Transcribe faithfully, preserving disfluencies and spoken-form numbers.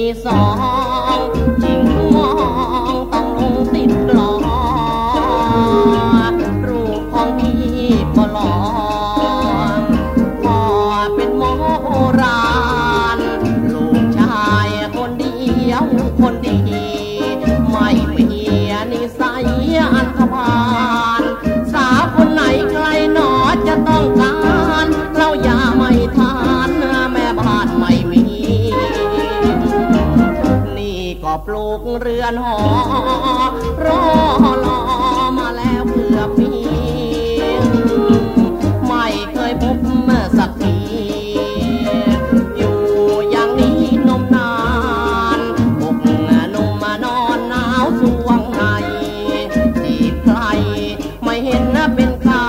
สองจิงมองต้องลงติดกลอรูปของพี่ก็หล่อพ่อเป็นหมอโบราณลูกชายคนเดียวคนดีไม่เปลี่ยนนิสัยอันธพาลสาวคนไหนใครหนอจะต้องการเราอย่าไม่ทานแม่บ้านไม่มีนี่ก็ปลูกเรือนหอรอรอมาแล้วเกือบปีไม่เคยพบสักทีอยู่อย่างนี้นมนานอกนมมานอนหนาวสวงในจีบใครไม่เห็นเป็นข่า